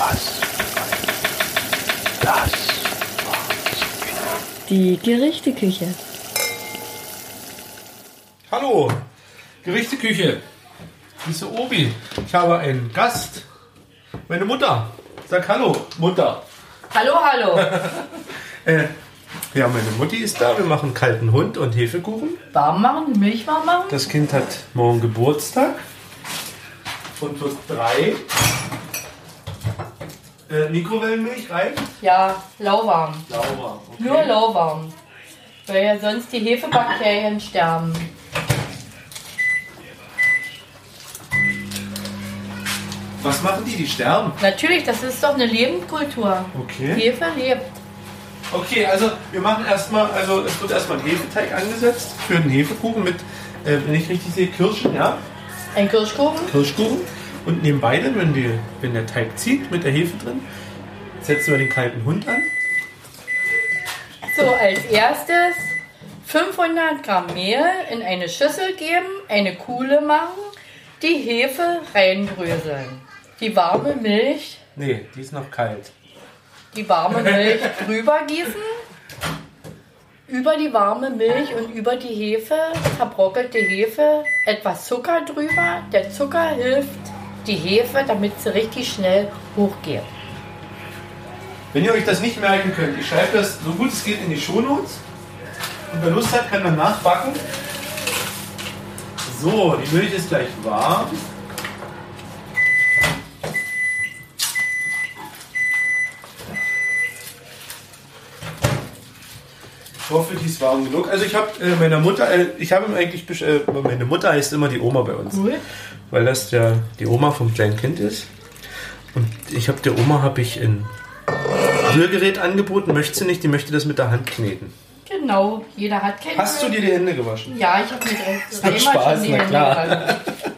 Die Gerichteküche. Hallo, Gerichteküche. Diese Obi. Ich habe einen Gast. Meine Mutter. Sag Hallo, Mutter. Hallo, hallo. Ja, meine Mutti ist da. Wir machen kalten Hund und Hefekuchen. Warm machen, Milch warm machen. Das Kind hat morgen Geburtstag und wird 3. Mikrowellenmilch rein? Ja, lauwarm. Lauwarm. Okay. Nur lauwarm. Weil ja sonst die Hefebakterien sterben. Was machen die? Die sterben. Natürlich, das ist doch eine Lebendkultur. Okay. Hefe lebt. Okay, also wir machen erstmal, also es wird erstmal ein Hefeteig angesetzt für den Hefekuchen mit, wenn ich richtig sehe, Kirschen, ja? Ein Kirschkuchen. Kirschkuchen. Und nebenbei dann, wenn der Teig zieht mit der Hefe drin, setzen wir den kalten Hund an. So, als erstes 500 Gramm Mehl in eine Schüssel geben, eine Kuhle machen, die Hefe reinbröseln. Die warme Milch, Nee, die ist noch kalt. die warme Milch drüber gießen. Über die warme Milch und über die Hefe, verbrockelte Hefe, etwas Zucker drüber. Der Zucker hilft die Hefe, damit sie richtig schnell hochgeht. Wenn ihr euch das nicht merken könnt, ich schreibe das so gut es geht in die Shownotes. Und wer Lust hat, kann dann nachbacken. So, die Milch ist gleich warm. Ich hoffe, die ist warm genug. Also ich habe meiner Mutter, meine Mutter heißt immer die Oma bei uns. Cool. Weil das ja die Oma vom kleinen Kind ist. Und ich habe der Oma ein Rührgerät angeboten, möchte sie nicht, die möchte das mit der Hand kneten. Genau, jeder hat kein Hast du dir die Hände gewaschen? Ja, ich habe mir dreimal Spaß, schon die na Hände klar. gewaschen.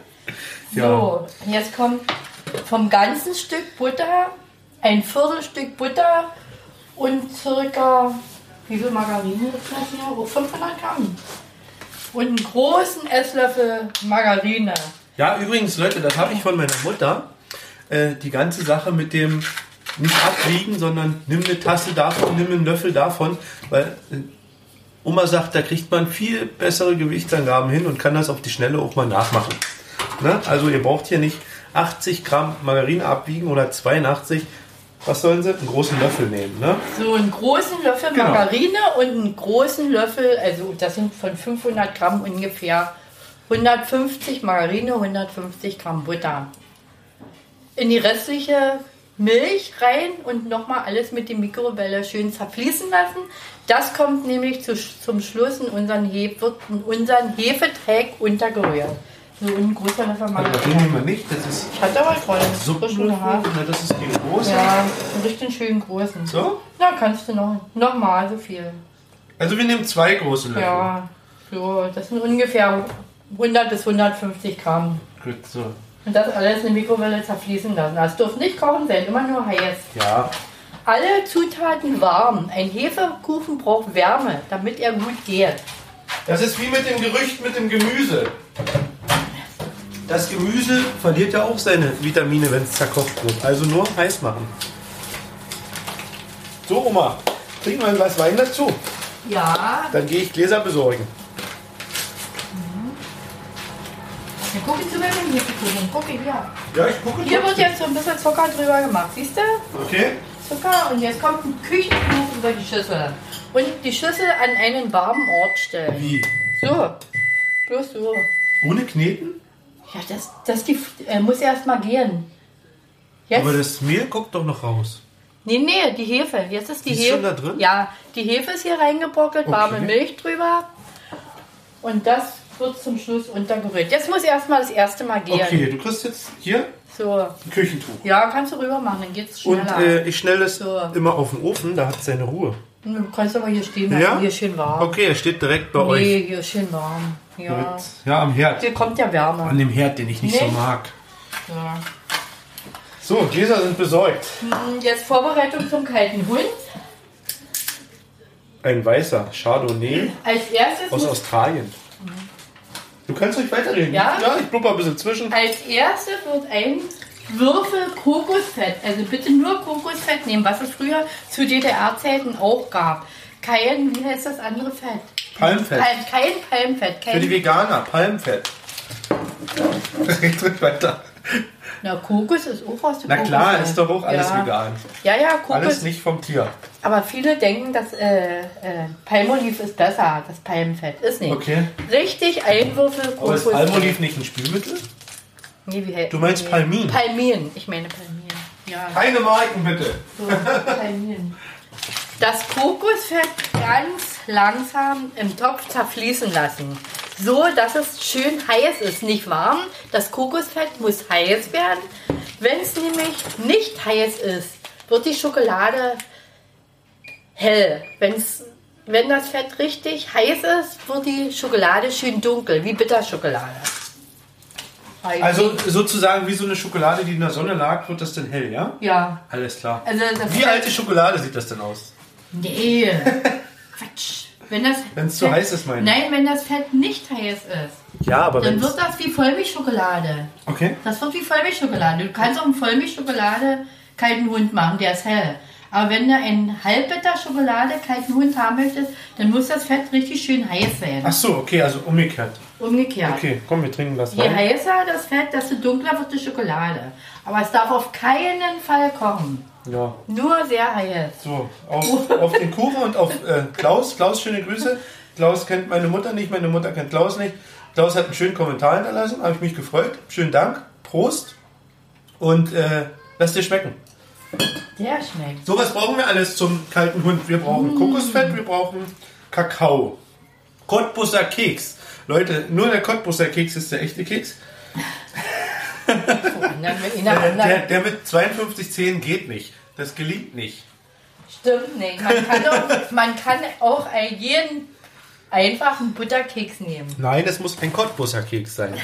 So, jetzt kommt vom ganzen Stück Butter ein Viertelstück Butter und circa, wie viel Margarine ist das hier? 500 Gramm. Und einen großen Esslöffel Margarine. Ja, übrigens, Leute, das habe ich von meiner Mutter. Die ganze Sache mit dem nicht abwiegen, sondern nimm eine Tasse davon, nimm einen Löffel davon, weil Oma sagt, da kriegt man viel bessere Gewichtsangaben hin und kann das auf die Schnelle auch mal nachmachen. Ne? Also ihr braucht hier nicht 80 Gramm Margarine abwiegen oder 82. Was sollen sie? Einen großen Löffel nehmen, ne? So einen großen Löffel Genau. Margarine und einen großen Löffel, also das sind von 500 Gramm ungefähr 150 Margarine, 150 Gramm Butter. In die restliche Milch rein und nochmal alles mit der Mikrowelle schön zerfließen lassen. Das kommt nämlich zum Schluss in wird in unseren Hefeteig untergerührt. So ein großer Löffel Also Margarine. den nehmen wir nicht, das ist Ich hatte aber voll frischen Suppenlöffel, gehabt. ne, das ist die große. Ja, einen richtig schönen großen. So? Na, kannst du noch mal so viel. Also wir nehmen 2 große Löffel. Ja, so, das sind ungefähr 100 bis 150 Gramm. Gut, so. Und das alles in der Mikrowelle zerfließen lassen. Das darf nicht kochen sein, immer nur heiß. Ja. Alle Zutaten warm. Ein Hefekuchen braucht Wärme, damit er gut geht. Das ist wie mit dem Gerücht mit dem Gemüse. Das Gemüse verliert ja auch seine Vitamine, wenn es zerkocht wird. Also nur heiß machen. So, Oma, trinken wir ein Glas Wein dazu. Ja, Dann gehe ich Gläser besorgen. wir gucken zu dem Hefekuchen. Gucke hier. Ja, ich gucke. Hier wird jetzt so ein bisschen Zucker drüber gemacht. Siehst du? Okay. Zucker und jetzt kommt ein Küchentuch über die Schüssel. Und die Schüssel an einen warmen Ort stellen. Wie? So, bloß so. Ohne Kneten? Ja, das muss erst mal gehen. Jetzt? Aber das Mehl guckt doch noch raus. Nee, die Hefe. Jetzt ist die Die ist Hefe. schon da drin? Ja, die Hefe ist hier reingebrockelt, warme Okay. Milch drüber. Und das wird zum Schluss untergerührt. Jetzt muss erstmal das erste Mal gehen. Okay, du kriegst jetzt hier So. ein Küchentuch. Ja, kannst du rüber machen, dann geht's Und schneller. ich stelle das So. immer auf den Ofen, da hat es seine Ruhe. Du kannst aber hier stehen lassen, Ja? hier ist schön warm. Okay, er steht direkt bei euch. Nee, hier ist schön warm. Ja. Ja, am Herd. Hier kommt ja Wärme. An dem Herd, den ich nicht so Nee. mag. Ja. So, Gläser sind besorgt. Jetzt Vorbereitung zum kalten Hund. Ein weißer Chardonnay Als erstes aus muss Australien. Du kannst ruhig weiterreden. Ja? Ja, ich blubber ein bisschen zwischen. Als erstes wird ein Würfel Kokosfett. Also bitte nur Kokosfett nehmen, was es früher zu DDR-Zeiten auch gab. Kein, wie heißt das andere Fett? Palmfett. Kein Palmfett. Für die Veganer, Palmfett. Direkt weiter. Na, Kokos ist auch aus dem Na klar, ist doch auch alles vegan. Ja, Kokos. Alles nicht vom Tier. Aber viele denken, dass Palmolive ist besser, das Palmfett. Ist nicht. Okay. Richtig, ein Würfel Aber ist Kokosfett. Palmolive nicht ein Spülmittel? Nee, wie Du meinst Palmin? Palmin, ich meine Palmin. Ja. Keine Marken, bitte. So, Palmin. Das Kokosfett ganz langsam im Topf zerfließen lassen. So, dass es schön heiß ist, nicht warm. Das Kokosfett muss heiß werden. Wenn es nämlich nicht heiß ist, wird die Schokolade hell. Wenn das Fett richtig heiß ist, wird die Schokolade schön dunkel, wie Bitterschokolade. Also sozusagen wie so eine Schokolade, die in der Sonne lag, wird das dann hell, ja? Ja. Alles klar. Also Wie alte Schokolade sieht das denn aus? Nee. Quatsch. Wenn es zu heiß ist, meine ich. Nein, wenn das Fett nicht heiß ist. Ja, aber Dann wird das wie Vollmilchschokolade. Okay. Das wird wie Vollmilchschokolade. Du kannst auch einen Vollmilchschokolade kalten Hund machen, der ist hell. Aber wenn du einen Halbbitter Schokolade kalten Hund haben möchtest, dann muss das Fett richtig schön heiß sein. Ach so, okay, also umgekehrt. Umgekehrt. Okay, komm, wir trinken das Je rein. heißer das Fett, desto dunkler wird die Schokolade. Aber es darf auf keinen Fall kochen. Ja. Nur sehr heiß. So, auf den Kuchen und auf Klaus. Klaus, schöne Grüße. Klaus kennt meine Mutter nicht, meine Mutter kennt Klaus nicht. Klaus hat einen schönen Kommentar hinterlassen, habe ich mich gefreut. Schönen Dank, Prost und lass dir schmecken. Der schmeckt. So, was brauchen wir alles zum kalten Hund? Wir brauchen Kokosfett, wir brauchen Kakao. Cottbusser Keks. Leute, nur der Cottbusser Keks ist der echte Keks. Der mit 52 Zähnen geht nicht. Das gelingt nicht. Stimmt nicht. Man kann auch jeden einfachen Butterkeks nehmen. Nein, es muss ein Cottbusser Keks sein.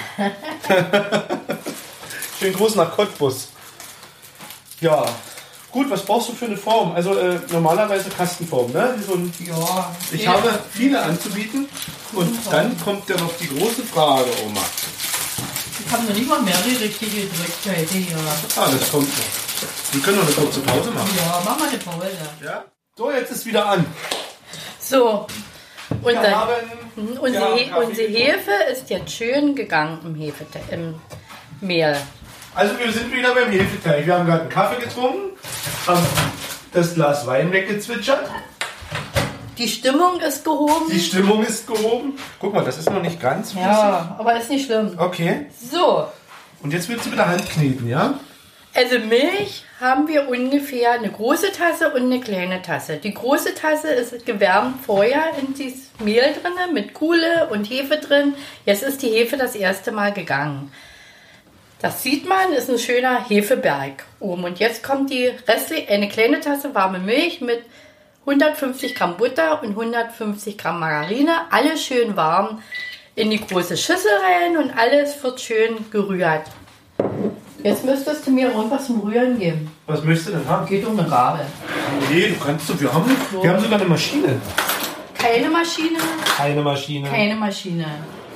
Schönen Gruß nach Cottbus. Ja, gut, was brauchst du für eine Form? Also normalerweise Kastenform, ne? Ich habe viele anzubieten und dann kommt ja noch die große Frage, Oma. Ich habe noch nicht mal mehr die richtige gedrückt heute hier. Ah, das kommt noch. Wir können noch eine kurze Pause machen. Ja, mach mal eine Pause. Ja? So, jetzt ist wieder an. So, unsere Kaffee Hefe ist jetzt schön gegangen im Mehl. Also wir sind wieder beim Hefeteig. Wir haben gerade einen Kaffee getrunken, haben das Glas Wein weggezwitschert. Die Stimmung ist gehoben. Die Stimmung ist gehoben. Guck mal, das ist noch nicht ganz flüssig. Ja, aber ist nicht schlimm. Okay. So, Und jetzt willst du mit der Hand kneten, ja? also Milch haben wir ungefähr eine große Tasse und eine kleine Tasse. Die große Tasse ist gewärmt vorher in dieses Mehl drin mit Kuhle und Hefe drin. Jetzt ist die Hefe das erste Mal gegangen. Das sieht man, ist ein schöner Hefeberg oben. Und jetzt kommt eine kleine Tasse warme Milch mit 150 Gramm Butter und 150 Gramm Margarine. Alles schön warm in die große Schüssel rein und alles wird schön gerührt. Jetzt müsstest du mir irgendwas zum Rühren geben. Was möchtest du denn haben? Geht um eine Gabel. Nee, du kannst so. Wir haben sogar eine Maschine. Keine Maschine. Keine Maschine. Keine Maschine.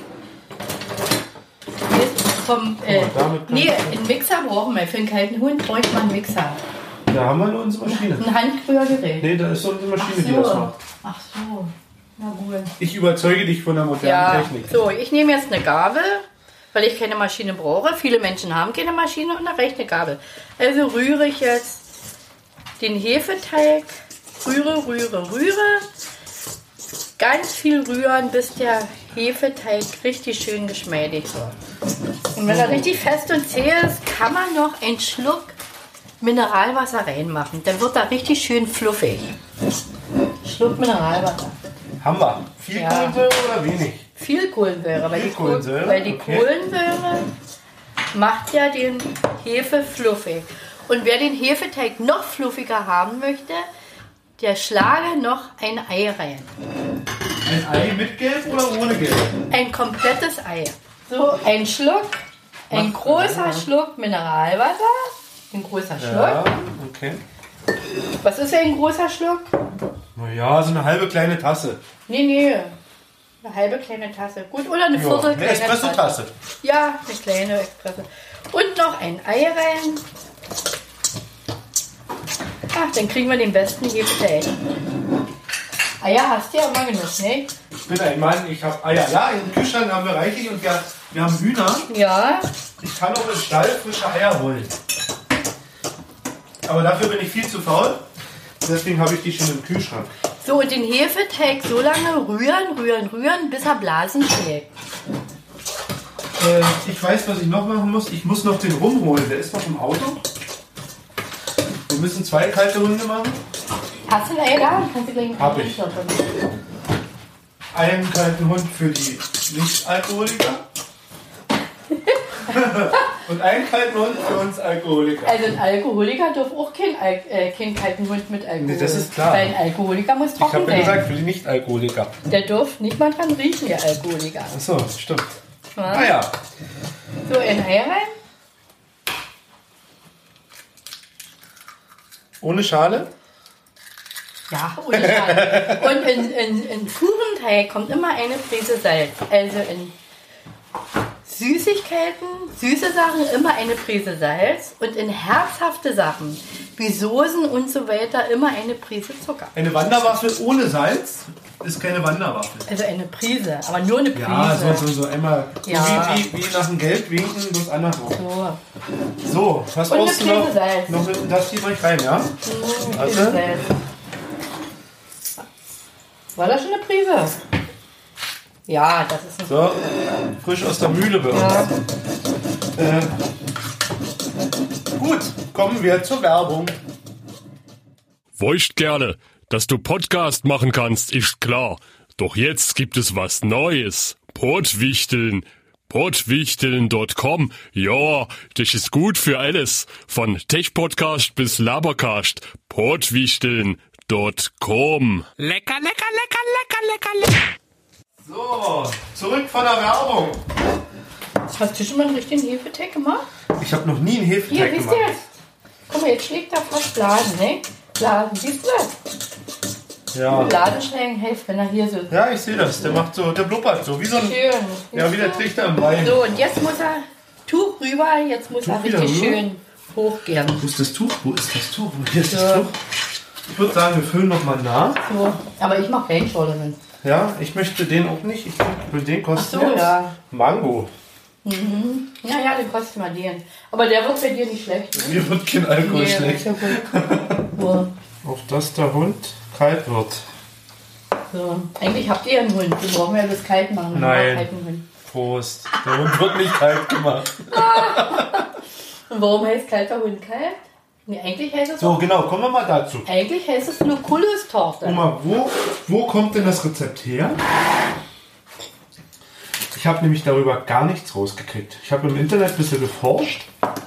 Einen Mixer brauchen wir. Für einen kalten Hund bräuchte man einen Mixer. Da haben wir nur unsere Maschine. Ein Handrührgerät. Nee, da ist so unsere Maschine, die das macht. Ach so. Na gut. Ich überzeuge dich von der modernen Technik. So, ich nehme jetzt eine Gabel, weil ich keine Maschine brauche. Viele Menschen haben keine Maschine und eine rechte Gabel. Also rühre ich jetzt den Hefeteig. Rühre. Ganz viel rühren, bis der Hefeteig richtig schön geschmeidig wird. Und wenn er richtig fest und zäh ist, kann man noch einen Schluck Mineralwasser reinmachen. Dann wird er richtig schön fluffig. Schluck Mineralwasser. Haben wir. Viel Kohlensäure oder wenig? Viel Kohlensäure, weil die okay. Kohlensäure macht ja den Hefe fluffig. Und wer den Hefeteig noch fluffiger haben möchte, der schlage noch ein Ei rein. Ein Ei mit Gelb oder ohne Gelb? Ein komplettes Ei. So, ein Schluck, ein großer Schluck Mineralwasser. Ein großer Schluck. Ja, okay. Was ist ein großer Schluck? Naja, so eine halbe kleine Tasse. Nee. Eine halbe kleine Tasse. Gut, oder eine Ja, Viertel eine kleine Espresso-Tasse. Ja, eine kleine Espresso. Und noch ein Ei rein. Ach, dann kriegen wir den besten Hefeteig. Eier hast du ja immer genug, ne? Ich bin ein Mann, ich habe Eier. Ja, im Kühlschrank haben wir reichlich und wir haben Hühner. Ja. Ich kann auch im Stall frische Eier holen. Aber dafür bin ich viel zu faul. Deswegen habe ich die schon im Kühlschrank. So, und den Hefeteig so lange rühren, bis er Blasen schlägt. Ich weiß, was ich noch machen muss. Ich muss noch den rumholen. Der ist noch im Auto. Wir müssen 2 kalte Hunde machen. Hast du ein Ei da? Kannst du gleich Hab ich. Einen kalten Hund für die Nicht-Alkoholiker. Und einen kalten Hund für uns Alkoholiker. Also ein Alkoholiker darf auch keinen kalten Hund mit Alkohol. Nee, das ist klar. Weil ein Alkoholiker muss Ich trocken habe ja sein. gesagt, für die Nicht-Alkoholiker. Der darf nicht mal dran riechen, der Alkoholiker. Achso, stimmt. Ja. Ah ja. So, ein Ei rein. Ohne Schale? Ja, ohne Schale. Und in Kuchenteig kommt immer eine Prise Salz. Also in Süßigkeiten, süße Sachen immer eine Prise Salz. Und in herzhafte Sachen wie Soßen und so weiter immer eine Prise Zucker. Eine Wanderwaffel ohne Salz ist keine Wanderwaffel. Also eine Prise, aber nur eine Prise. Ja, so einmal. Ja. Wie nach dem Geld winken, bloß andersrum. So. So, was Und eine brauchst du noch? Prise Salz. Das hier rein, rein, ja? Eine Prise Salz. War das schon eine Prise? Ja, das ist eine So, frisch aus der Mühle bei uns. Ja. Gut, kommen wir zur Werbung. Wollst gerne, dass du Podcast machen kannst, ist klar. Doch jetzt gibt es was Neues. Portwichteln. Portwichteln.com. Ja, das ist gut für alles. Von Tech-Podcast bis Labercast. Portwichteln.com. Lecker, lecker, lecker, lecker, lecker, lecker. So, zurück von der Werbung. Hast du schon mal einen richtigen Hefeteig gemacht? Ich habe noch nie einen Hier, Hefeteig siehst gemacht. du jetzt? Guck mal, jetzt schlägt da fast Blasen, ne? Blasen, siehst du das? Ja. Blasenschlägen hilft, wenn er hier so Ja, ich sehe das. Der macht so, der blubbert so, wie so ein, schön. ja, wie der Trichter im Wein. So, und jetzt muss er Tuch rüber, jetzt muss er wieder richtig rüber? schön hochgehen. Wo ist das Tuch? Wo ist das Tuch? Hier ist So. das Tuch. Ich würde sagen, wir füllen nochmal nach. So, aber ich mache Plain Ja, ich möchte den auch nicht. Ich will den kosten. Ach so, jetzt. ja. Mango. Ja, den kostet mal den. Aber der wird bei dir nicht schlecht. Ne? Mir wird kein Alkohol Nee, schlecht. ist ja gut. So, Auf dass der Hund kalt wird. so. Eigentlich habt ihr ja einen Hund. Wir brauchen ja das kalt machen. Wir Nein. haben einen kalten Hund. Prost. Der Hund wird nicht kalt gemacht. Und warum heißt kalter Hund kalt? Nee, eigentlich heißt es So, genau, kommen wir mal dazu. Eigentlich heißt es Lucullus-Torte. Oma, wo kommt denn das Rezept her? Ich habe nämlich darüber gar nichts rausgekriegt. Ich habe im Internet ein bisschen geforscht.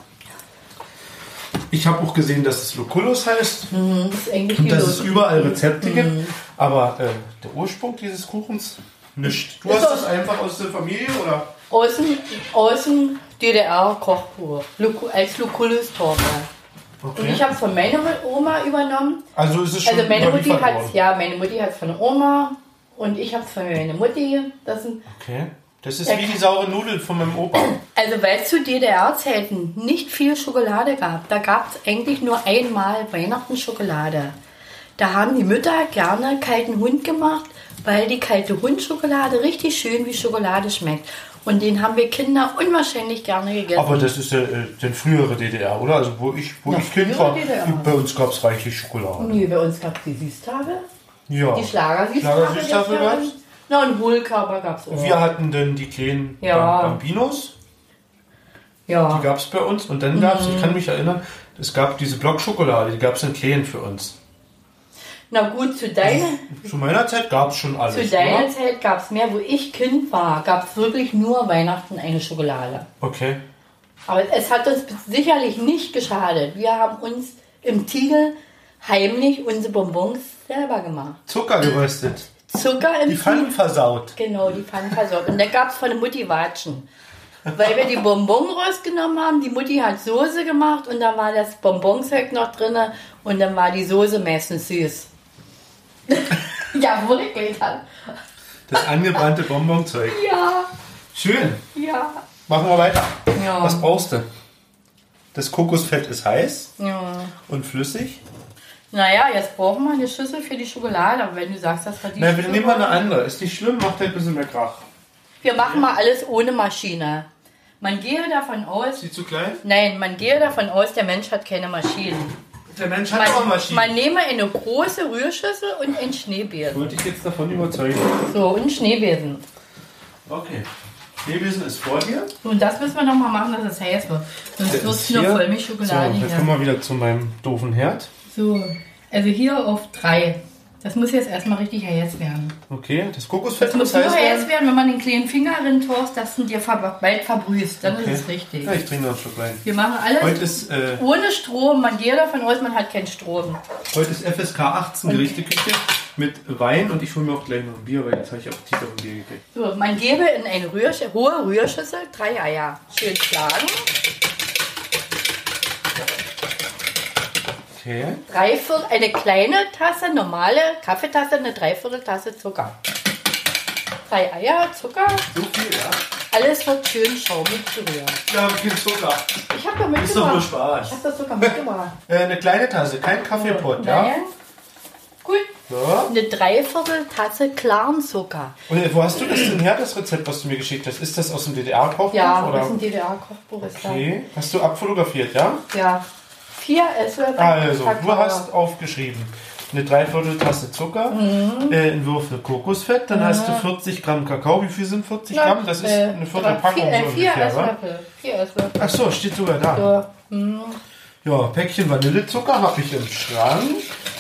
Ich habe auch gesehen, dass es Lucullus heißt Das ist eigentlich und die dass es Lust. überall Rezepte gibt. Aber der Ursprung dieses Kuchens, nicht. Du hast das einfach aus der Familie, oder? Außen DDR-Kochbuch. Als Lucullus-Torte. Okay. Und ich habe es von meiner Oma übernommen. Also ist es schon Also meine Mutti überliefert hat worden. es, ja, meine Mutti hat es von der Oma und ich habe es von meiner Mutti. Das sind, Okay. Das ist wie die saure Nudel von meinem Opa. also weil es zu DDR-Zeiten nicht viel Schokolade gab. Da gab es eigentlich nur einmal Weihnachten Schokolade. Da haben die Mütter gerne kalten Hund gemacht, weil die kalte Hundschokolade richtig schön wie Schokolade schmeckt. Und den haben wir Kinder unwahrscheinlich gerne gegessen. Aber das ist die frühere DDR, oder? Also wo ich Kind war, DDR. bei uns gab es reichlich Schokolade. Nee, bei uns gab es die Süßtafel, Ja. die Schlagersüßtafel. Schlagersüßtafel gab's bei gab's? uns. Na, und Hohlkörper gab es auch. Wir hatten dann die kleinen Ja. Bambinos, die Ja. gab es bei uns. Und dann gab es, ich kann mich erinnern, es gab diese Blockschokolade, die gab es in kleinen für uns. Na gut, zu deiner Zu meiner Zeit gab es schon alles. Zu deiner oder? Zeit gab es mehr, wo ich Kind war, gab es wirklich nur Weihnachten eine Schokolade. Okay. Aber es hat uns sicherlich nicht geschadet. Wir haben uns im Tiegel heimlich unsere Bonbons selber gemacht. Zucker geröstet. Zucker im Die Pfannen versaut. Genau, die Pfannen versorgt. Und dann gab es von der Mutti Watschen. Weil wir die Bonbons rausgenommen haben, die Mutti hat Soße gemacht und da war das Bonbonzeug noch drin und dann war die Soße meistens süß. Ja, wirklich. Das angebrannte Bonbonzeug. Ja, Schön. ja. Machen wir weiter. Ja. Was brauchst du? Das Kokosfett ist heiß Ja. und flüssig. Naja, jetzt brauchen wir eine Schüssel für die Schokolade. Aber wenn du sagst, das war die Nein, wir Schüssel nehmen mal eine brauchen- andere. Ist nicht schlimm, macht halt ein bisschen mehr Krach. Wir machen mal alles ohne Maschine. Man gehe davon aus... Ist die zu klein? Nein, man gehe davon aus, der Mensch hat keine Maschinen. Der Mensch hat auch Maschinen. Man nehme eine große Rührschüssel und einen Schneebesen. Wollte ich jetzt davon überzeugen. So, und einen Schneebesen. Okay. Schneebesen ist vor dir. Und das müssen wir noch mal machen, dass es heiß wird. Sonst wird es nur hier. Vollmilchschokolade So, jetzt kommen wir wieder zu meinem doofen Herd. So, also hier auf 3. Das muss jetzt erstmal richtig heiß werden. Okay, das Kokosfett Das muss muss nur heiß heiß werden. werden, wenn man den kleinen Finger rintauchst, dass du dir bald verbrühst. Dann Okay. ist es richtig. Ja, ich trinke noch einen Schluck Wein. Wir machen alles Heute ist ohne Strom. Man gehe davon aus, man hat keinen Strom. FSK 18 Gerichteküche mit Wein und ich hole mir auch gleich noch ein Bier, weil jetzt habe ich Appetit auf ein Bier gekriegt. So, man gebe in eine hohe Rührschüssel 3 Eier. Schön schlagen. Okay. Eine kleine Tasse, normale Kaffeetasse, eine Dreivierteltasse Zucker. 3 Eier, Zucker, So viel, ja? alles wird schön schaumig gerührt. Ja, ein bisschen Zucker. Ich habe da mitgebracht. Ist doch nur Spaß. Ich habe das Zucker mitgebracht. Eine kleine Tasse, kein Kaffeepott, ja? Nein. Gut. So. Eine Dreivierteltasse klaren Zucker. Und wo hast du das denn her, das Rezept, was du mir geschickt hast? Ist das aus dem DDR-Kochbuch? Ja, oder? das ist ein DDR-Kochbuch. Ist Okay. Hast du abfotografiert, ja? da. Ja. 4 Esslöffel Also, Kakao. du hast aufgeschrieben, eine Dreivierteltasse Zucker, ein Würfel Kokosfett, dann hast du 40 Gramm Kakao. Wie viel sind 40 Gramm? Das ist eine Viertelpackung so 4 ungefähr, wa? Esslöffel. 4 Esslöffel. Ach so, steht sogar da. So. Ja, Päckchen Vanillezucker habe ich im Schrank.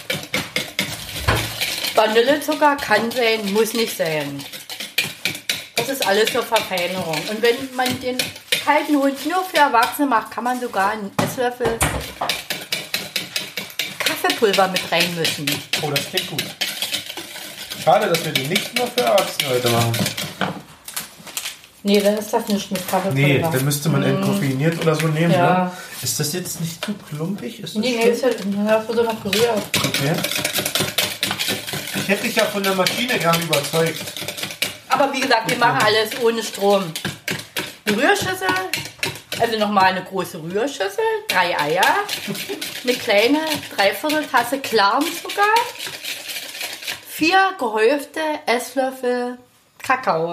Vanillezucker kann sein, muss nicht sein. Das ist alles zur Verfeinerung. Und wenn man den kalten Hund nur für Erwachsene macht, kann man sogar einen Esslöffel Kaffeepulver mit reinmischen. Oh, das klingt gut. Schade, dass wir den nicht nur für Erwachsene heute machen. Nee, dann ist das nicht mit Kaffeepulver. Nee, dann müsste man entkoffeiniert oder so nehmen. Ja. Ne? Ist das jetzt nicht zu klumpig? Ist das Nee, schön? ist ja, das wird so noch gerührt. Okay. Ich hätte dich ja von der Maschine gern überzeugt. Aber wie gesagt, wir machen alles ohne Strom. Eine Rührschüssel, also nochmal eine große Rührschüssel, 3 Eier, eine kleine Dreivierteltasse klaren Zucker, 4 gehäufte Esslöffel Kakao.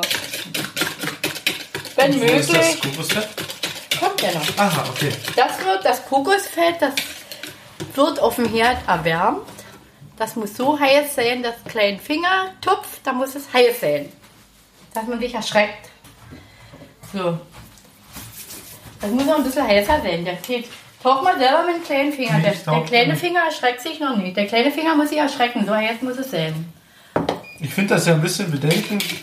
Wenn Wo ist das möglich, Kokosfett? kommt ja noch. Aha, okay. Das Kokosfett, das wird auf dem Herd erwärmt. Das muss so heiß sein, dass kleinen Fingertupf, da muss es heiß sein. Dass man sich erschreckt. So. Das muss noch ein bisschen heißer sein. Der geht. Tauch mal selber mit dem kleinen Finger. Nee, Der ich tauch kleine nicht. Finger erschreckt sich noch nicht. Der kleine Finger muss sich erschrecken. So heiß muss es sein. Ich finde das ja ein bisschen bedenklich,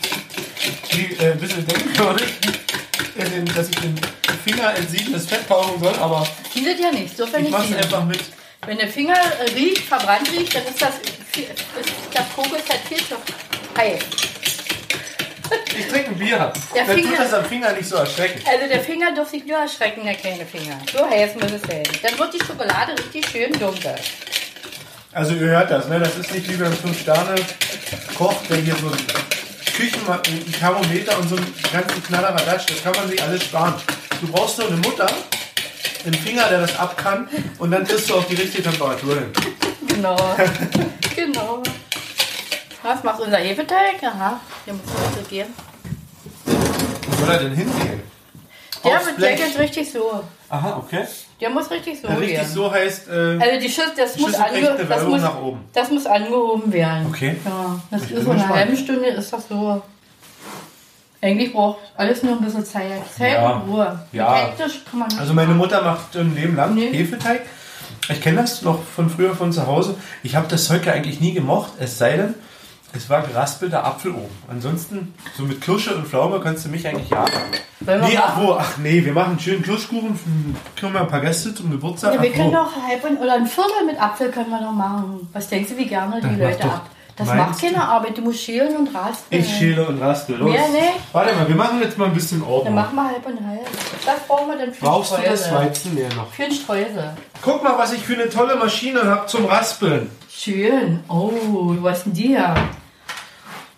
dass ich den Finger in siedendes Fett tauchen soll, aber Sieht es ja nicht. So ich finde ich mache es es. einfach mit. Wenn der Finger riecht, verbrannt riecht, dann ist das Kokosfett viel zu heiß. Ich trinke ein Bier. Der Dann tut Finger- das am Finger nicht so erschrecken. Also der Finger darf sich nur erschrecken, der kleine Finger. So heiß muss es sein. Dann wird die Schokolade richtig schön dunkel. Also ihr hört das, ne? Das ist nicht wie beim 5-Sterne-Koch, der hier so ein Thermometer und so einen ganzen Knalleradatsch, das kann man sich alles sparen. Du brauchst nur eine Mutter, einen Finger, der das ab kann, und dann kriegst du auch die richtige Temperatur hin. Genau. Genau. Was macht unser Hefeteig? Aha, hier muss man so gehen. Wo soll er denn hingehen? Der Aufs wird Blech. jetzt richtig so. Aha, okay. Der muss richtig so Richtig gehen. so heißt, Also die Schüssel, das muss, Schüssel kriegt eine Wölbung nach oben. das muss angehoben werden. Okay. Ja, das Ich ist bin so eine gespannt. halbe Stunde ist das so. Eigentlich braucht alles nur ein bisschen Zeit. Zeit Ja. und Ruhe. Ja. Hektisch kann man nicht Also meine Mutter macht ein Leben lang Nee. Hefeteig. Ich kenne das noch von früher von zu Hause. Ich habe das Zeug ja eigentlich nie gemocht, es sei denn, es war geraspelter Apfel oben. Ansonsten, so mit Kirsche und Pflaume kannst du mich eigentlich jagen. Wollen wir Nee, machen? ach nee, wir machen einen schönen Kirschkuchen, kriegen wir ein paar Gäste zum Geburtstag. Ja, wir Ach können wo. doch oder ein Viertel mit Apfel können wir doch machen. Was denkst du, wie gerne die Das Leute macht doch- ab? Das meinst macht keine Arbeit, du musst schälen und raspeln. Ich schäle und raspel. Los. Mehr nicht? Warte mal, wir machen jetzt mal ein bisschen Dann Ordnung. machen wir halb und halb. Das brauchen wir dann für Brauchst du den das Streusel. Weizenmehl noch? Für den Streusel. Guck mal, was ich für eine tolle Maschine habe zum Raspeln. Schön. Oh, wo ist denn die her?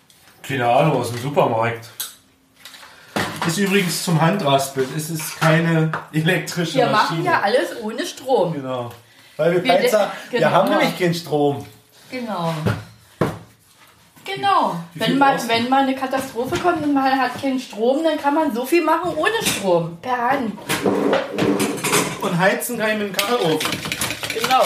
Keine Ahnung, aus dem Supermarkt. Ist übrigens zum Handraspeln. Es ist keine elektrische Wir Maschine. machen ja alles ohne Strom. Genau. Weil wir Wir- Peizer, wir genau. haben nämlich keinen Strom. Genau. Genau. Wie viel Wenn mal kostet? eine Katastrophe kommt und man hat keinen Strom, dann kann man so viel machen ohne Strom. Per Hand. Und heizen kann ich mit dem Kachelofen. Genau.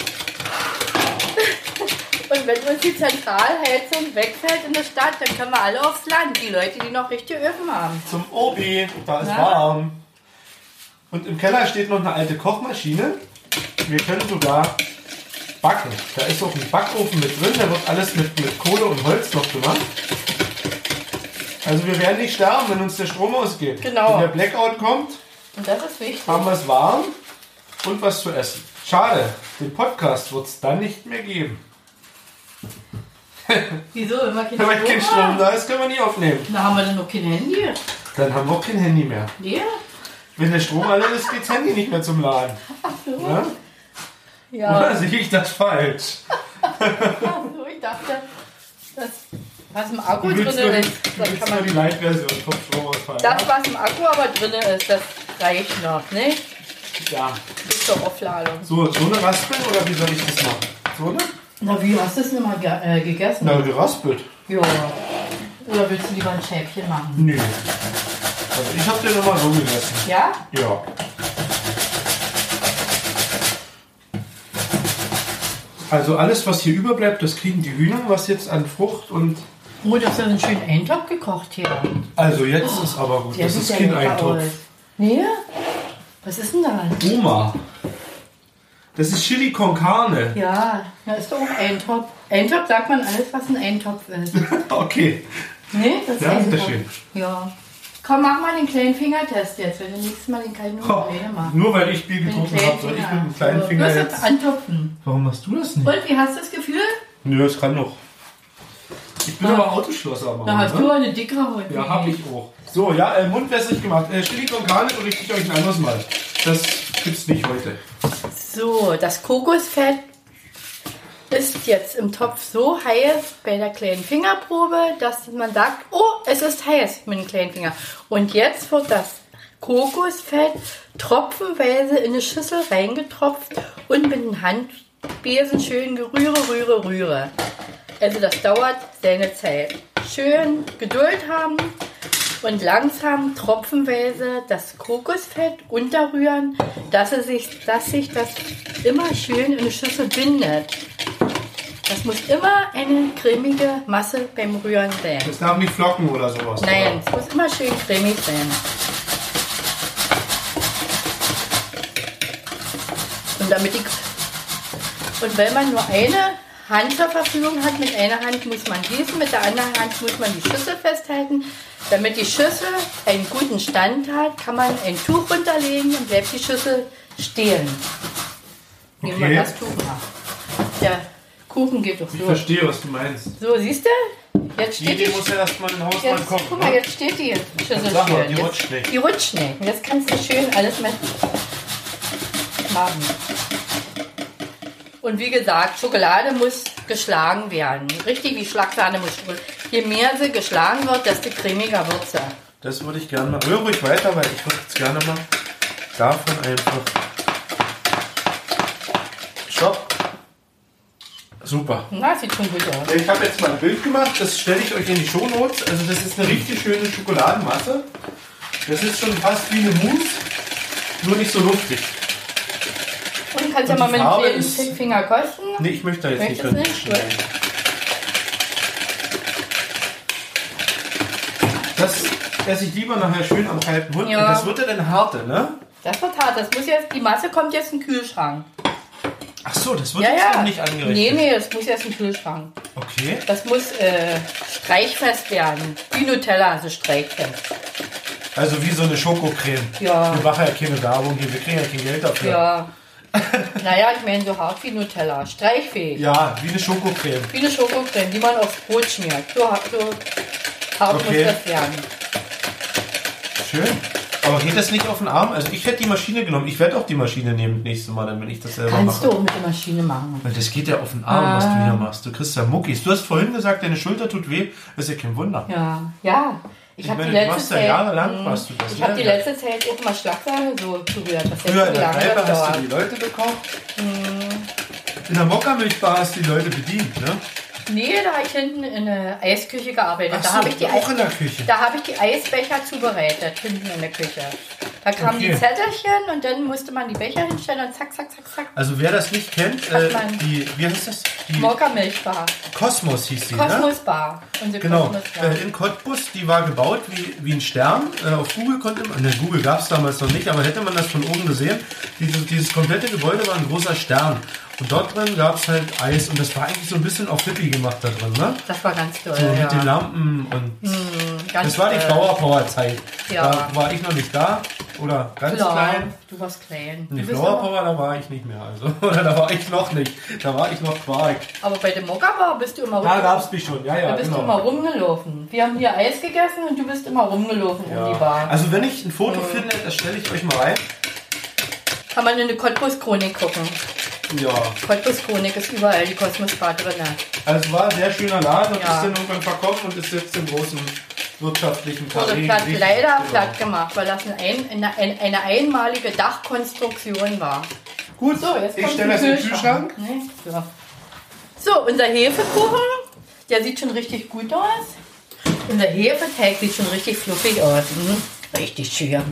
Und wenn uns die Zentralheizung wegfällt in der Stadt, dann können wir alle aufs Land. Die Leute, die noch richtige Öfen haben. Zum Obi, da ist Ja. warm. Und im Keller steht noch eine alte Kochmaschine. Wir können sogar backen. Da ist auch ein Backofen mit drin. Da wird alles mit Kohle und Holz noch gemacht. Also wir werden nicht sterben, wenn uns der Strom ausgeht. Genau. Wenn der Blackout kommt, Und das ist wichtig. haben wir es warm und was zu essen. Schade, den Podcast wird es dann nicht mehr geben. Wieso? Immer kein Wenn kein Strom haben? da ist, können wir nie aufnehmen. Da haben wir dann noch kein Handy. Dann haben wir auch kein Handy mehr. Nee? Wenn der Strom alle ist, geht das Handy nicht mehr zum Laden. Ja? Ja. Oder sehe ich das falsch? Also ich dachte, das, was im Akku Du drin willst nur die, ist, du das willst kann nur man. die Light-Version vom Stromausfall. Das, was im Akku aber drin ist, das reicht noch, ne? Ja. Bis zur Aufladung. So eine Raspeln oder wie soll ich das machen? So eine? Na, wie hast du es denn mal gegessen? Na, geraspelt. Ja. Oder willst du lieber ein Schäbchen machen? Nö. Also ich habe den immer so gegessen. Ja? Ja. Also alles, was hier überbleibt, das kriegen die Hühner, was jetzt an Frucht und... Oh, das ist einen schönen Eintopf gekocht hier. Also jetzt ist aber gut. Der Das sieht ist ja kein lecker Eintopf. aus. Nee? Was ist denn da? Oma. Das ist Chili con Carne. Ja, da ist doch auch Eintopf. Eintopf sagt man alles, was ein Eintopf ist. Okay. Nee, das ist Ja, Eintopf. bitteschön. Ja. Komm, mach mal den kleinen Fingertest jetzt. Wenn du nächstes Mal den kalten Oh, alleine machst. nur weil ich Bier Den getrunken kleinen habe, soll ich Finger. mit dem kleinen So, Finger du musst jetzt... antupfen. Warum machst du das nicht? Und wie hast du das Gefühl? Nö, das kann noch. Ich bin aber Autoschlosser. Da hast du eine dickere Haut. Ja, hab ich auch. So, ja, Mund wässrig gemacht. Chili con Carne berichte ich euch ein anderes Mal. Das gibt's nicht heute. So, das Kokosfett ist jetzt im Topf so heiß bei der kleinen Fingerprobe, dass man sagt, oh, es ist heiß mit dem kleinen Finger. Und jetzt wird das Kokosfett tropfenweise in eine Schüssel reingetropft und mit dem Handbesen schön rühre. Also das dauert seine Zeit. Schön Geduld haben und langsam tropfenweise das Kokosfett unterrühren, dass sich das immer schön in eine Schüssel bindet. Das muss immer eine cremige Masse beim Rühren sein. Das darf nicht flocken oder sowas. Nein, es muss immer schön cremig sein. Und wenn man nur eine Hand zur Verfügung hat, mit einer Hand muss man gießen, mit der anderen Hand muss man die Schüssel festhalten. Damit die Schüssel einen guten Stand hat, kann man ein Tuch runterlegen und bleibt die Schüssel stehen. Wie man Okay. das Tuch macht. Der Kuchen geht doch Ich so. verstehe, was du meinst. So, siehst du? Jetzt Die steht Idee die muss ja erstmal in den Hausmann Jetzt, kommen. guck mal, ne? jetzt steht die Schüssel Sag mal, schön. die Jetzt- rutscht nicht. Die rutscht nicht. Und jetzt kannst du schön alles mit machen. Und wie gesagt, Schokolade muss geschlagen werden. Richtig wie Schlagsahne muss Schokolade. Je mehr sie geschlagen wird, desto cremiger wird sie. Das würde ich gerne mal. Rühr ruhig weiter, weil ich würde jetzt gerne mal davon einfach. Stopp. Super. Na, sieht schon gut aus. Ich habe jetzt mal ein Bild gemacht, das stelle ich euch in die Shownotes. Also das ist eine richtig schöne Schokoladenmasse. Das ist schon fast wie eine Mousse, nur nicht so luftig. Und kannst ja Und mal die mit dem Farbe kleinen ist- Finger kosten. Nee, ich möchte da jetzt Möchtest nicht du drin. nicht? Gut. Das esse ich lieber nachher schön am kalten Hund. Ja. Und das wird ja dann harte, ne? Das wird hart. Das muss jetzt, die Masse kommt jetzt in den Kühlschrank. Ach so, das wird Ja, jetzt ja. noch nicht angerichtet. Nee, das muss jetzt in den Kühlschrank. Okay. Das muss streichfest werden. Wie Nutella, so streichfest. Also wie so eine Schokocreme. Ja. Wir machen ja keine Werbung hier, wir kriegen ja kein Geld dafür. Ja. Naja, ich meine so hart wie Nutella. Streichfähig. Ja, wie eine Schokocreme. Wie eine Schokocreme, die man aufs Brot schmiert. So hart Okay. muss das werden. Schön. Aber geht das nicht auf den Arm? Also ich hätte die Maschine genommen. Ich werde auch die Maschine nehmen das nächste Mal, dann, wenn ich das selber Kannst mache. du auch mit der Maschine machen. Weil das geht ja auf den Arm, was du hier machst. Du kriegst ja Muckis. Du hast vorhin gesagt, deine Schulter tut weh. Das ist ja kein Wunder. Ja. Ich habe die meine, du letzte machst ja Zeit, jahrelang machst du das. ich habe die letzte Zeit auch mal Schlagsahne so berührt. Das Früher in der lange Kneipe hast dauert. du die Leute bekocht. In der Mokkamilchbar hast du die Leute bedient, ne? Nee, da habe ich hinten in der Eisküche gearbeitet. Ach Da so, habe ich die auch in der Küche. Da habe ich die Eisbecher zubereitet, hinten in der Küche. Da kamen die Zettelchen und dann musste man die Becher hinstellen und zack, zack, zack, zack. Also wer das nicht kennt, wie heißt das? Die Mokkamilchbar. Kosmos hieß die, Kosmos Bar. Unsere Genau, Kosmos Bar. in Cottbus, die war gebaut wie ein Stern. Auf Google konnte man, Google gab es damals noch nicht, aber hätte man das von oben gesehen, dieses komplette Gebäude war ein großer Stern. Und dort drin gab es halt Eis und das war eigentlich so ein bisschen auf Hippie gemacht da drin, ne? Das war ganz toll, So mit den Lampen und das war die Flower Power Zeit. Ja. Da war ich noch nicht da oder ganz Klar, klein. du warst klein. Die Du bist Flower aber- Power, da war ich nicht mehr. Also, oder da war ich noch nicht. Da war ich noch Quark. Aber bei der Mokka-Bar bist du immer Da gab es mich schon, ja, Da bist du immer rumgelaufen. Wir haben hier Eis gegessen und du bist immer rumgelaufen um die Bar. Also wenn ich ein Foto finde, das stelle ich euch mal rein. Kann man in eine Cottbus-Chronik gucken. Ja. Cottbus-Chronik ist überall die Kosmos-Bar drin. Also es war ein sehr schöner Laden und Ja. ist dann irgendwann verkauft und ist jetzt im großen wirtschaftlichen Wurde Karree. platt, richtig- leider genau. platt gemacht, weil das eine einmalige Dachkonstruktion war. Gut, So, jetzt ich kommt stelle das in den Kühlschrank. Nee, ja. So, unser Hefekuchen, der sieht schon richtig gut aus. Unser Hefeteig sieht schon richtig fluffig aus. Richtig schön.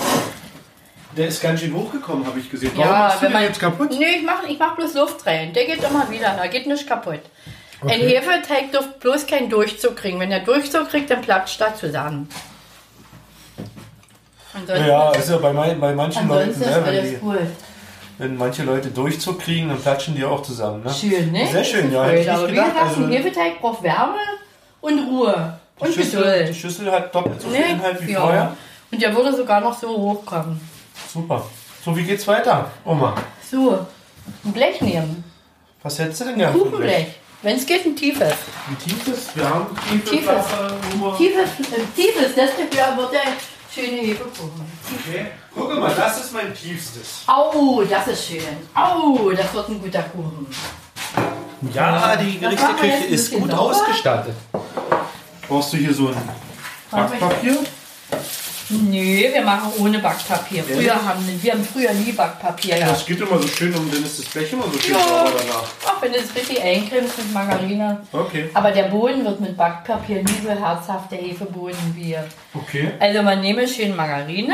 Der ist ganz schön hochgekommen, habe ich gesehen. Warum Ja, machst du wenn den man jetzt kaputt? Nee, ich mach bloß Luft rein. Der geht immer wieder, da geht nichts kaputt. Okay. Ein Hefeteig darf bloß keinen Durchzug kriegen. Wenn er Durchzug kriegt, dann platscht er zusammen. Ansonsten, Ja, ist ja bei manchen Leuten, ansonsten ist ne, alles gut. wenn manche Leute Durchzug kriegen, dann platschen die auch zusammen. Ne? Schön, ne? Sehr schön, ja. Gefreut. Hätte ich Aber nicht wie gedacht, gesagt, also ein Hefeteig braucht Wärme und Ruhe. Und die Geduld. Schüssel hat doppelt so viel Ne? Inhalt wie Ja. vorher. Und der würde sogar noch so hochkommen. Super. So, wie geht's weiter, Oma? So, ein Blech nehmen. Was hättest du denn gern? für ein Blech? Kuchenblech. Wenn es geht, ein tiefes. Ein tiefes? Wir haben Tiefes. Oma. Tiefes, das wird der schöne Hefekuchen. Okay. Guck mal, das ist mein tiefstes. Au, das ist schön. Au, das wird ein guter Kuchen. Ja, die Das machen wir Gerichteküche jetzt ein ist bisschen gut sauber. ausgestattet. Brauchst du hier so ein Backpapier? Nö, wir machen ohne Backpapier. Wir haben früher nie Backpapier gehabt. Das geht immer so schön um, dann ist das Blech immer so schön Ja. sauber danach. Auch wenn du es richtig eincremst mit Margarine. Okay. Aber der Boden wird mit Backpapier nie so herzhaft, der Hefeboden wie. Okay. Also man nehme schön Margarine,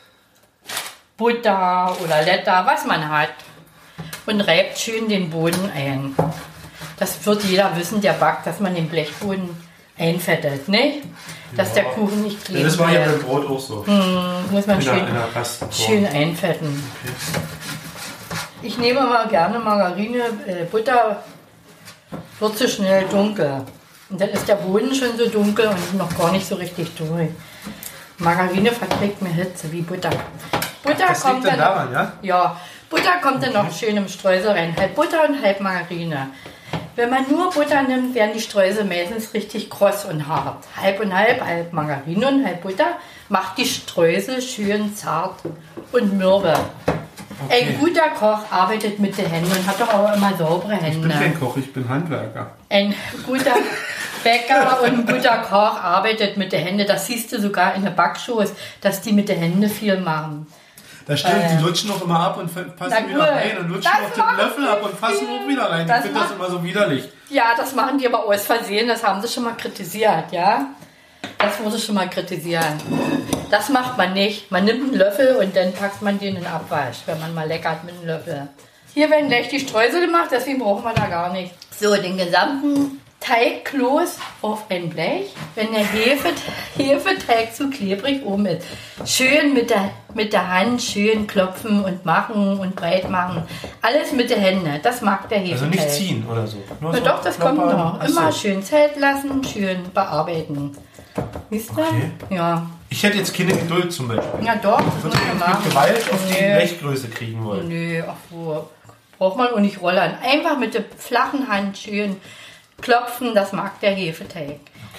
Butter oder Letter, was man hat. Und reibt schön den Boden ein. Das wird jeder wissen, der backt, dass man den Blechboden einfettet, nicht? Dass der Kuchen nicht kleben Ja, das war ja beim bleibt. Brot auch so. Muss man In schön, einer Kastenform. schön einfetten. Ich nehme mal gerne Margarine, Butter wird so schnell dunkel. Und dann ist der Boden schon so dunkel und noch gar nicht so richtig durch. Margarine verträgt mehr Hitze wie Butter. Butter Das liegt dann daran, ja? Ja, Butter kommt dann noch schön im Streusel rein. Halb Butter und halb Margarine. Wenn man nur Butter nimmt, werden die Streusel meistens richtig kross und hart. Halb und halb Margarine und halb Butter macht die Streusel schön zart und mürbe. Okay. Ein guter Koch arbeitet mit den Händen und hat doch auch immer saubere Ich bin Hände. kein Koch, ich bin Handwerker. Ein guter Bäcker und ein guter Koch arbeitet mit den Händen. Das siehst du sogar in der Backshows, dass die mit den Händen viel machen. Das stimmt, die lutschen auch immer ab und passen wieder gut. rein und lutschen Das auf den machen Löffel die ab und fassen viel. auch wieder rein. Ich Das finde das macht- immer so widerlich. Ja, das machen die aber aus Versehen. Das haben sie schon mal kritisiert, ja? Das wurde schon mal kritisiert. Das macht man nicht. Man nimmt einen Löffel und dann packt man den in den Abwasch, wenn man mal leckert mit einem Löffel. Hier werden gleich die Streusel gemacht, deswegen brauchen wir da gar nicht. So, den gesamten Teigkloß auf ein Blech, wenn der Hefeteig zu klebrig oben ist. Schön mit der Hand schön klopfen und machen und breit machen. Alles mit den Händen, das mag der Hefeteig. Also nicht ziehen oder so. Nur Na so doch, das kommt lockern. noch. Ach Immer so. schön Zelt lassen, schön bearbeiten. Siehst du? Okay. Ja. Ich hätte jetzt keine Geduld zum Beispiel. Ja doch, das Ich muss würde man jetzt machen. mit Gewalt auf die Nee. Blechgröße kriegen wollen. Nö, ach wo. Braucht man auch nicht rollern. Einfach mit der flachen Hand schön klopfen, das mag der Hefeteig.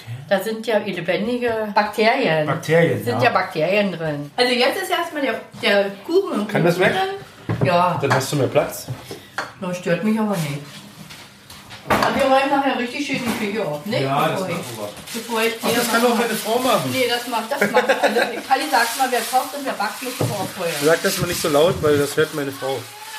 Da sind ja lebendige Bakterien. Sind ja Bakterien drin. Also jetzt ist erstmal der Kuchen im Kann das weg? drin. Ja. Dann hast du mehr Platz. Das stört mich aber nicht. Aber wir räumen nachher richtig schön die Küche auf, ne? Ja, das machen wir. Bevor ich Ach, das kann doch meine Frau machen. Nee, das macht. Also, Kalli sagt mal, wer kocht und wer backt, muss das aufheuern. Sag das mal nicht so laut, weil das hört meine Frau.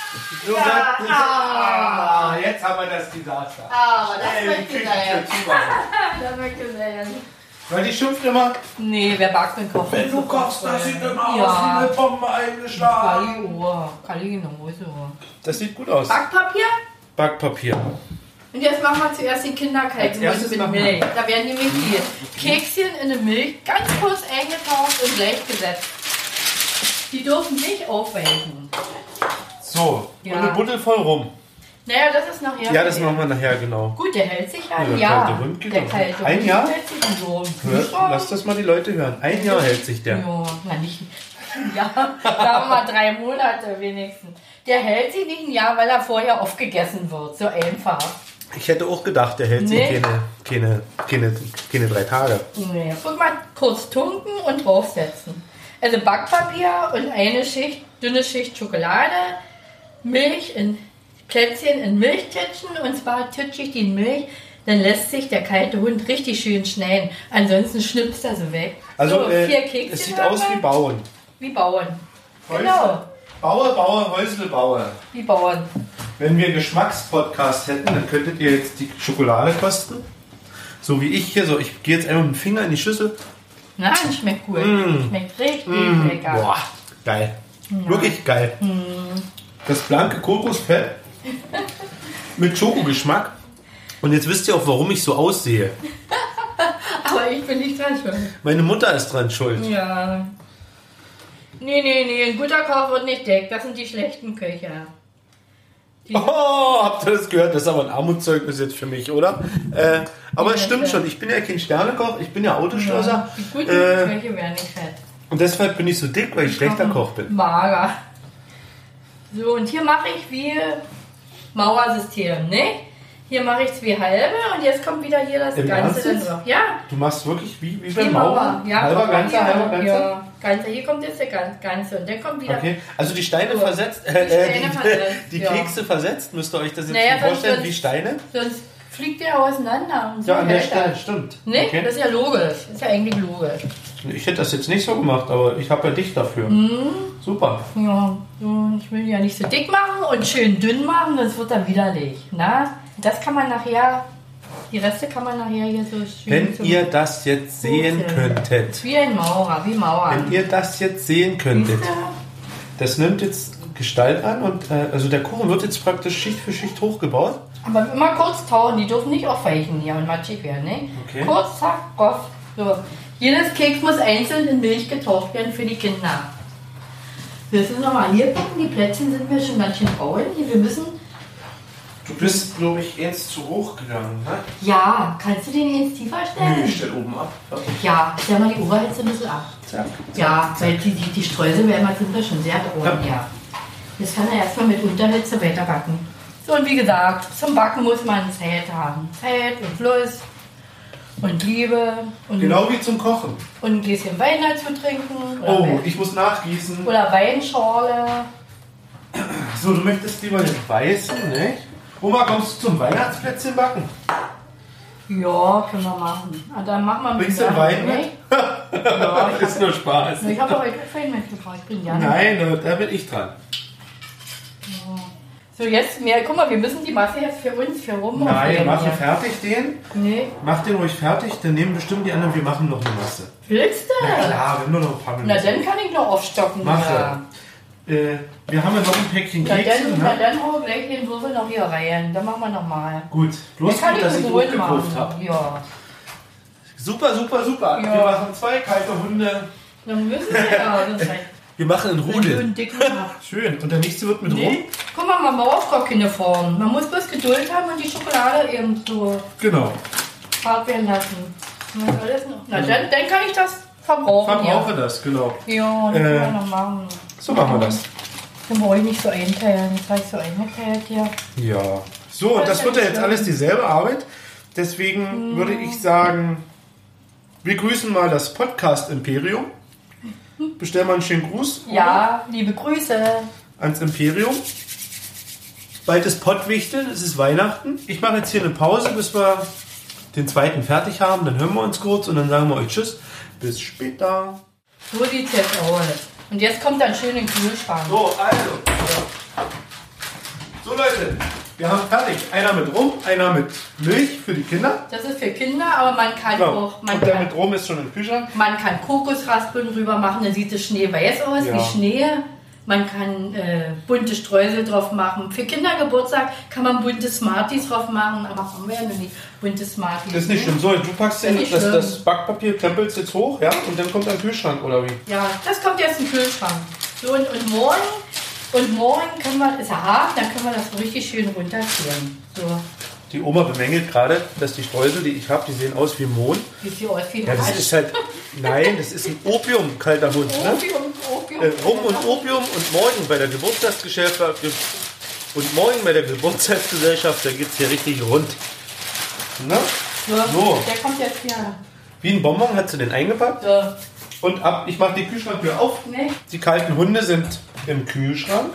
Jetzt haben wir das Desaster. Das möchte sein. Das möchte sein. Weil die schimpft immer, Nee, wer backt und kocht? wenn du kochst, das sieht immer aus wie Ja. eine Bombe eingeschlagen. Kalli genauso. Das sieht gut aus. Backpapier? Backpapier. Und jetzt machen wir zuerst den Kinderkalten Als erstes mit machen wir- Milch. Da werden nämlich die Kekschen in der Milch ganz kurz eingetaucht und gleichgesetzt. Die dürfen nicht aufweichen. So, Ja. und eine Buddel voll rum. Naja, das ist nachher. Ja, das machen wir nachher, genau. Gut, der hält sich Ja, ein der Jahr. kalte Hund geht Der auch. kalte Ein Hund Jahr? hält sich in so einem Hört, Kühlschrank. lass das mal die Leute hören. Ein Jahr hält sich der. Ja, na nicht. Ja, sagen wir mal 3 Monate wenigstens. Der hält sich nicht ein Jahr, weil er vorher aufgegessen wird. So einfach. Ich hätte auch gedacht, der hält sich Nee. keine 3 Tage. Nee. Guck mal, kurz tunken und draufsetzen. Also Backpapier und eine Schicht, dünne Schicht Schokolade, Milch in Plätzchen in Milchtitschen, und zwar titsche ich die in Milch, dann lässt sich der kalte Hund richtig schön schneiden. Ansonsten schnippst er sie weg. Also so, 4 Kekse es sieht haben aus wir. wie Bauen. Wie Bauern. Häusle. Genau, Baue, Häusle, Baue. wie Bauern. Wenn wir einen Geschmackspodcast hätten, dann könntet ihr jetzt die Schokolade kosten. So wie ich hier. So, ich gehe jetzt einmal mit dem Finger in die Schüssel. Nein, schmeckt gut. Schmeckt richtig lecker. Boah, geil. Wirklich geil. Das blanke Kokosfett mit Schokogeschmack. Und jetzt wisst ihr auch, warum ich so aussehe. Aber ich bin nicht dran schuld. Meine Mutter ist dran schuld. Ja. Nee, ein guter Koch wird nicht deckt. Das sind die schlechten Köche. Oh, habt ihr das gehört? Das ist aber ein Armutszeugnis jetzt für mich, oder? Aber es Ja, stimmt ja. schon. Ich bin ja kein Sternekoch, ich bin ja Autoschlosser. Ja, die guten Köche werden nicht fett. Und deshalb bin ich so dick, weil ich schlechter Koch bin. Mager. So, und hier mache ich wie Mauersystem, ne? Hier mache ich 2 halbe und jetzt kommt wieder hier das Im Ganze Ernst dann jetzt? drauf. Ja, Du machst wirklich wie die beim Mauer. Mauer? Ja, Halber, guck mal ganzer, hier. halber, ganzer? Ja, ganzer. Hier kommt jetzt der Ganze und dann kommt wieder. Okay, also die Steine So. versetzt, Steine versetzt, die ja. Kekse versetzt, müsst ihr euch das jetzt Naja, so vorstellen, sonst- wie Steine? Sonst fliegt der auseinander. Und so Ja, an der hält Stelle, er. stimmt. Ne? Okay. Das ist ja logisch. Das ist ja eigentlich logisch. Ich hätte das jetzt nicht so gemacht, aber ich habe ja dich dafür. Super. Ja, so, ich will ja nicht so dick machen und schön dünn machen, das wird dann widerlich. Na? Das kann man nachher, die Reste kann man nachher hier so schön. Wenn zum ihr das jetzt sehen Kuchen. könntet, Wie ein Maurer, wie Mauern. wenn ihr das jetzt sehen könntet, Siehst du? das nimmt jetzt Gestalt an und also der Kuchen wird jetzt praktisch Schicht für Schicht hochgebaut. Aber immer kurz tauchen, die dürfen nicht aufweichen hier und matschig werden, ne? Okay. Kurz, zack, rauf. So. Jedes Keks muss einzeln in Milch getaucht werden für die Kinder. Willst du nochmal hier gucken? Die Plätzchen sind mir schon ganz schön faul. Wir müssen. Du bist, glaube ich, eins zu hoch gegangen, ne? Ja, kannst du den ins tiefer stellen? Ich stell oben ab. Ja, stell mal die Oberhitze ein bisschen ab. Zack. Ja, weil die Streusel werden wir sind wir schon sehr braun, ja. Jetzt kann er erstmal mit Unterhitze weiter backen. So, und wie gesagt, zum Backen muss man Zeit haben. Zeit und Fluss und Liebe und, Genau wie zum Kochen. und ein Gläschen Wein dazu trinken. Oder, Oh, ich muss nachgießen. oder Weinschorle. So, du möchtest lieber den weißen, ne? Oma, kommst du zum Weihnachtsplätzchen backen? Ja, können wir machen. Ah, dann machen wir mit Bringst du den Wein mit? Ja, Ist nur Spaß. ich habe heute auch Wein mitgebracht. Ich bin gerne. Nein, da bin ich dran. So, jetzt mehr. Guck mal, wir müssen die Masse jetzt für uns, für rum. Nein, mach ja. fertig den. Nee. Mach den ruhig fertig, dann nehmen bestimmt die anderen, wir machen noch eine Masse. Willst du? Na klar, wir haben nur noch ein paar Na, Minuten. dann kann ich noch aufstocken. Mach ja. Wir haben ja noch ein Päckchen Na, Kekse. dann hau gleich den Würfel noch hier rein. Dann machen wir nochmal. Gut, bloß kann gut, dass ich gut hochgeprüft habe. Ja. Super, super, super. Ja. Wir machen 2 kalte Hunde. Dann müssen wir ja. Das ist halt Wir machen einen Rudel. einen dicken Tag. Schön. Und der nächste wird mit rum? Nee. Guck mal, man braucht gar keine Form. Man muss bloß Geduld haben und die Schokolade eben so Genau. hart werden lassen. Und das alles noch. Na, dann kann ich das verbrauchen. Verbrauche das, genau. Ja, das können wir noch machen. So machen wir das. Dann brauche ich nicht so einteilen. Jetzt habe ich so eingeteilt hier. Ja. So, und das wird ja jetzt alles dieselbe Arbeit. Deswegen würde ich sagen, Wir grüßen mal das Podcast Imperium. Bestellen mal einen schönen Gruß. Ja, liebe Grüße. Ans Imperium. Bald ist Pottwichteln, es ist Weihnachten. Ich mache jetzt hier eine Pause, bis wir den zweiten fertig haben. Dann hören wir uns kurz und dann sagen wir euch Tschüss. Bis später. So sieht es jetzt aus. Und jetzt kommt dann schön in den Kühlschrank. So, also. So Leute, wir haben fertig. Einer mit Rum, einer mit Milch für die Kinder. Das ist für Kinder, aber man kann auch... Und der mit Rum ist schon im Kühlschrank. Man kann Kokosraspeln rüber machen, dann sieht es schneeweiß aus, Ja. wie Schnee. Man kann bunte Streusel drauf machen. Für Kindergeburtstag kann man bunte Smarties drauf machen, aber haben wir ja noch nicht. Bunte Smarties. Das ist nicht schlimm. So, du packst Das ist nicht schlimm. das Backpapier, krempelst jetzt hoch, ja? Und dann kommt ein Kühlschrank, oder wie? Ja, das kommt jetzt in den Kühlschrank. So, und morgen können wir, ist hart, dann können wir das so richtig schön runterziehen. So, Die Oma bemängelt gerade, dass die Streusel, die ich habe, die sehen aus wie Mond. wie sieht aus wie Ja, das ist halt... Nein, das ist ein Opium, kalter Hund. Ne? Opium. Rum und Opium und morgen bei der Geburtstagsgesellschaft da geht es hier richtig rund. Ne? So. Der kommt jetzt hier. Wie ein Bonbon hat sie den eingepackt. So, Und ab, ich mache die Kühlschranktür auf. ne? Die kalten Hunde sind im Kühlschrank.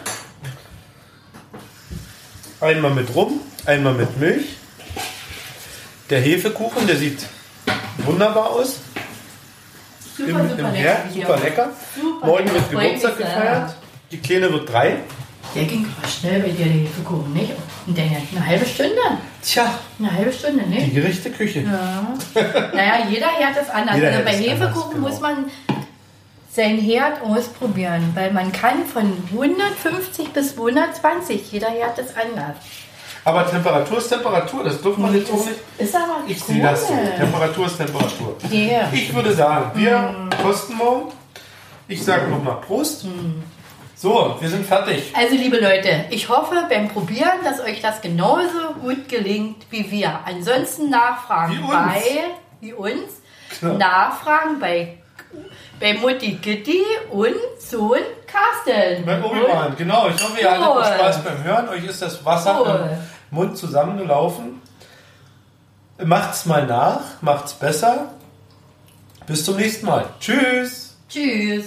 Einmal mit Rum, einmal mit Milch. Der Hefekuchen, der sieht wunderbar aus. Super, Im super Herd, lecker. super lecker. Super Morgen lecker, wird freut Geburtstag mich sehr. gefeiert. Die Kleine wird 3. Der ging gerade schnell bei dir, der Hefekuchen, nicht? Und der eine halbe Stunde. Tja, Eine halbe Stunde, die nicht? Gerichteküche. Ja. Naja, jeder Herd ist anders. Jeder Also Herd bei ist anders, Hefekuchen genau. muss man sein Herd ausprobieren, weil man kann von 150 bis 120, jeder Herd ist anders. Aber Temperatur ist Temperatur, das dürfen wir jetzt auch nicht. Ist aber Ich cool. sehe das so. Temperatur ist Temperatur. Yeah. Ich würde sagen, wir kosten morgen. Ich sage nochmal Prost. So, wir sind fertig. Also liebe Leute, ich hoffe beim Probieren, dass euch das genauso gut gelingt wie wir. Ansonsten nachfragen Wie uns. wie uns, Genau. nachfragen bei Mutti Gitti und Sohn Carsten. Bei Obi-Wan, genau. Ich hoffe, ihr hattet Spaß beim Hören. Euch ist das Wasser im Mund zusammengelaufen. Macht's mal nach, macht's besser. Bis zum nächsten Mal. Tschüss. Tschüss.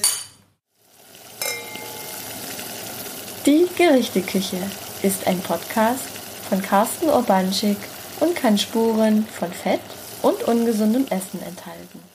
Die Gerichteküche ist ein Podcast von Carsten Urbanschik und kann Spuren von Fett und ungesundem Essen enthalten.